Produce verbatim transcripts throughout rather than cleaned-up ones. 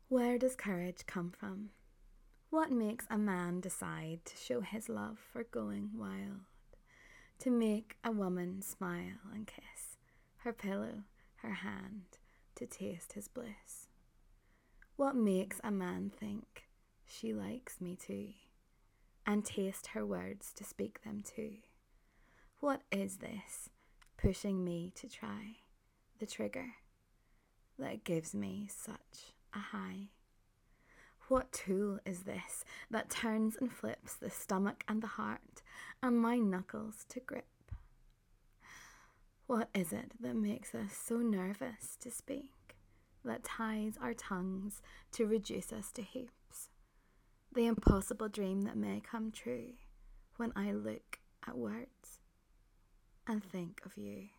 Where does courage come from? What makes a man decide to show his love for going wild? To make a woman smile and kiss her pillow, her hand, to taste his bliss? What makes a man think she likes me too, and taste her words to speak them too? What is this pushing me to try the trigger that gives me such a high? What tool is this that turns and flips the stomach and the heart and my knuckles to grip? What is it that makes us so nervous to speak, that ties our tongues to reduce us to heaps? The impossible dream that may come true when I look at words and think of you.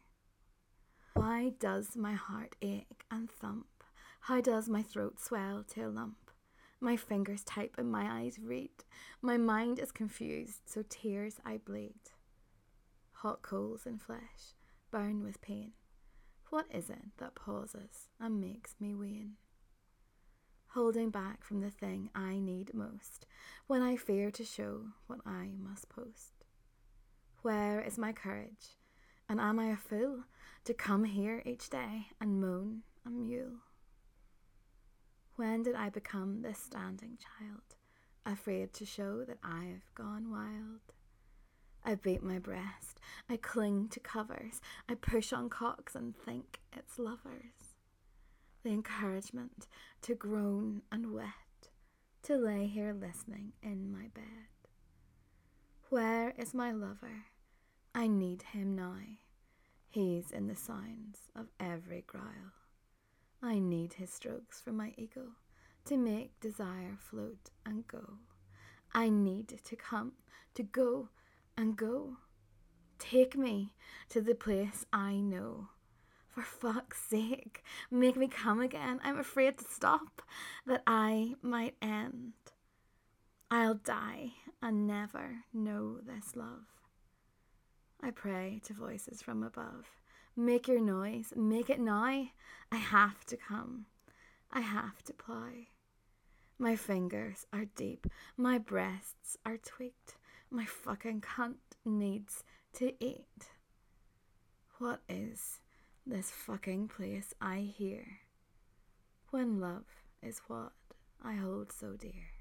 Why does my heart ache and thump? How does my throat swell to a lump? My fingers type and my eyes read. My mind is confused, so tears I bleed. Hot coals in flesh burn with pain. What is it that pauses and makes me wane? Holding back from the thing I need most, when I fear to show what I must post. Where is my courage? And am I a fool to come here each day and moan and mew? When did I become this standing child, afraid to show that I've gone wild? I beat my breast, I cling to covers, I push on cocks and think it's lovers. The encouragement to groan and wet, to lay here listening in my bed. Where is my lover? I need him now. He's in the sounds of every growl. I need his strokes from my ego to make desire float and go. I need to come, to go and go. Take me to the place I know. For fuck's sake, make me come again. I'm afraid to stop, that I might end. I'll die and never know this love. I pray to voices from above. Make your noise, make it now. I have to come, I have to plow. My fingers are deep, my breasts are tweaked. My fucking cunt needs to eat. What is this fucking place I hear, when love is what I hold so dear?